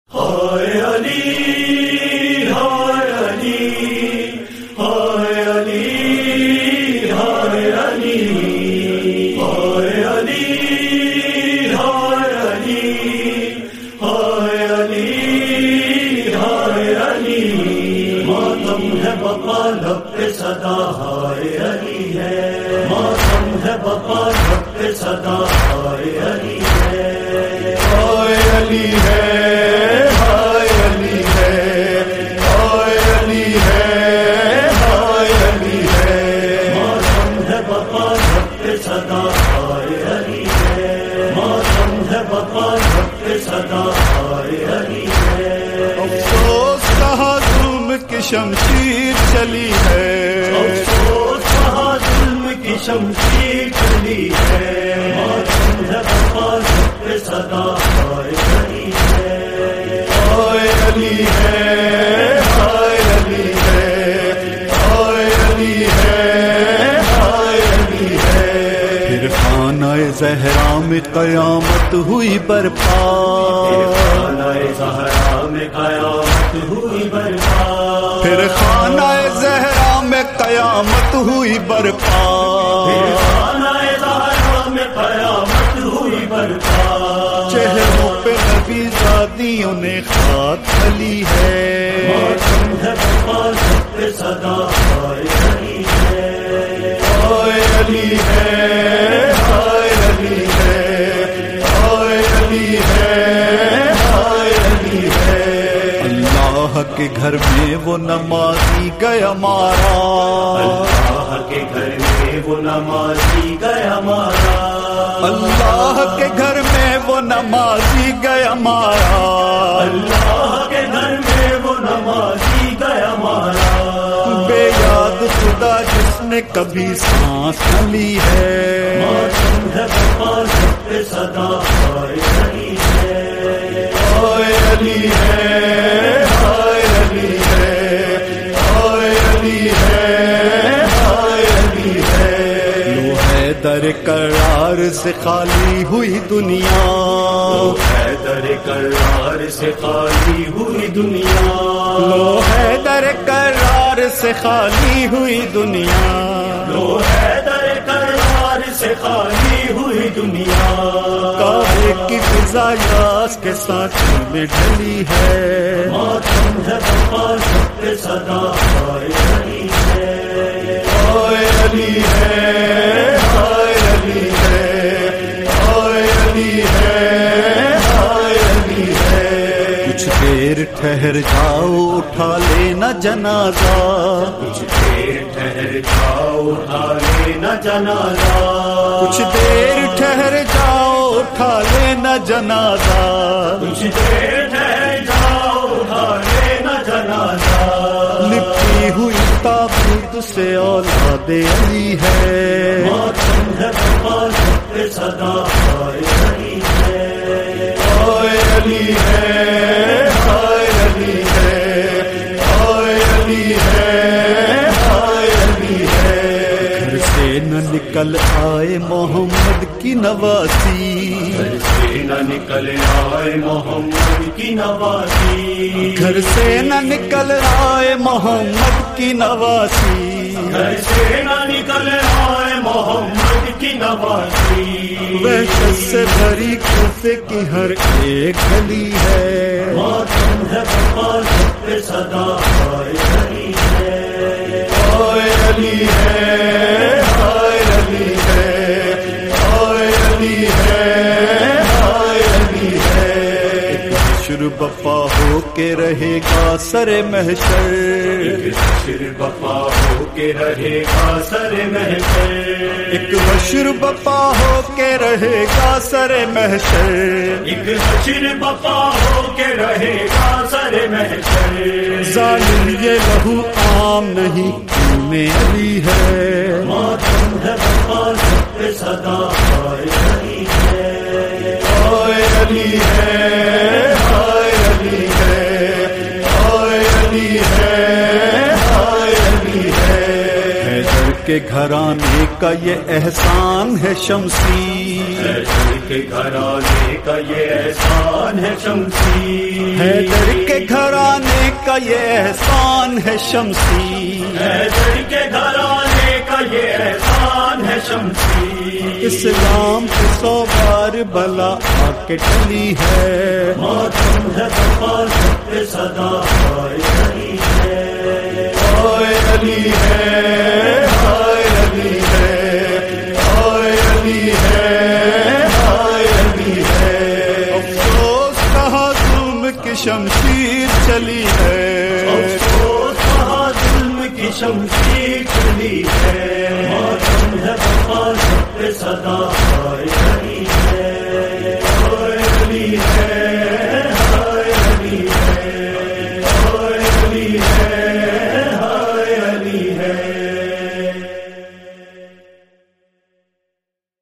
ہائے علی ہائے علی ہائے علی ہائے علی ہائے علی ہائے علی ہائے علی ہائے علی ماتم ہے بقا لب پہ صدا ہائے علی ہے ماتم ہے بقا لب پہ صدا ہائے علی ہے ہائے علی ہے ہائے علی ہے ہائے علی ہے ہائے علی ہے ماتم ہے بقا لب پہ صدا ہائے علی ہے ماتم ہے بقا لب پہ صدا ہائے علی ہے افسوس کہاں ظلم کی شمشیر چلی ہے افسوس کہاں ظلم کی شمشیر چلی ہے ماتم ہے بقا لب پہ صدا ہائے علی ہے ہائے علی ہے ہائے علی ہے ہائے علی ہے ہائے علی ہے پھر خانہ زہرا میں قیامت ہوئی برپا خانہ زہرا میں قیامت ہوئی برپا پھر خانہ زہرا میں قیامت ہوئی برپا خانہ زہرا میں قیامت ہوئی برپا چہروں پہ نبی زادیوں نے خاک کھلی ہے ماتم ہے بقا لب پہ صدا ہائے علی ہے ہائے علی ہے ہائے علی ہے ہائے علی ہے ہائے علی ہے اللہ کے گھر میں وہ نمازی گیا مارا اللہ کے گھر میں وہ نمازی گیا مارا اللہ کے گھر میں وہ نمازی گیا مارا اللہ کے گھر میں وہ نمازی گیا مارا بے یاد خدا جس نے کبھی سانس نہ لی ہے ماتم ہے بقا لب پہ صدا ہائے علی ہے ہائے علی ہے ہائے علی ہے ہائے علی ہے ہائے علی ہے لو حیدر کرار سے خالی ہوئی دنیا حیدر کرار سے خالی ہوئی دنیا لو حیدر کرار سے خالی ہوئی دنیا لو حیدر کرار سے خالی ہوئی دنیا کعبے کی فضا یاس کے سانچے میں ڈلی ہے ماتم ہے بقا لب پہ صدا ہائے علی ہے ہائے علی ہے ہائے علی ہے ہائے علی ہے ہائے علی ہے کچھ دیر ٹھہر جاؤ اٹھا لینا جنازہ کچھ دیر ٹھہر جاؤ اٹھا لینا جنازہ کچھ دیر ٹھہر جاؤ اٹھا لینا جنازہ کچھ دیر ٹھہر جاؤ اٹھا لینا جنازہ لپٹی ہوئی تابوت سے اولاد علی ہے ماتم ہے بقا لب پہ صدا ہائے علی ہے ہائے علی ہے ہائے علی ہے ہائے علی ہے ہائے علی ہے گھر سے نہ نکل آئے محمد کی نواسی گھر سے نہ نکل آئے محمد کی نواسی گھر سے نہ نکل آئے محمد کی نواسی گھر سے نہ نکل آئے محمد کی نواسی وحشت سے بھری کوفے کی ہر ایک گلی ہے ماتم ہے بقا لب پہ صدا ہائے علی ہے ہائے علی ہے ہائے علی ہے ہائے علی ہے ہائے علی ہے حشر بپا ہو کے رہے گا سر محشر حشر بپا ہو کے رہے گا سر محشر ایک حشر بپا ہو کے رہے گا سر محشر ایک حشر بپا ہو کے رہے گا سر محشر ظالم یہ لہو عام نہیں خون علی ہے ماتم ہے بقا لب پہ صدا ہائے علی ہے ہائے علی ہے ہائے علی ہے ہائے علی ہے ہائے علی ہے حیدر کے گھرانے کا یہ احسان ہے شمسی حیدر کے گھرانے کا یہ احسان ہے شمسی، حیدر کے گھرانے کا یہ احسان ہے شمسی، حیدر کے گھرانے کا یہ احسان ہے شمسی، اسلام کی 100 بار بلا آ کے ٹلی ہے، ماتم ہے حفاظت پہ صدا ہائے علی ہے، ہائے علی ہے، ہائے علی ہے، ہائے علی ہے، ہائے علی ہے، افسوس کہاں ظلم کی شمشیر چلی ہے، افسوس کہاں ظلم کی شمشیر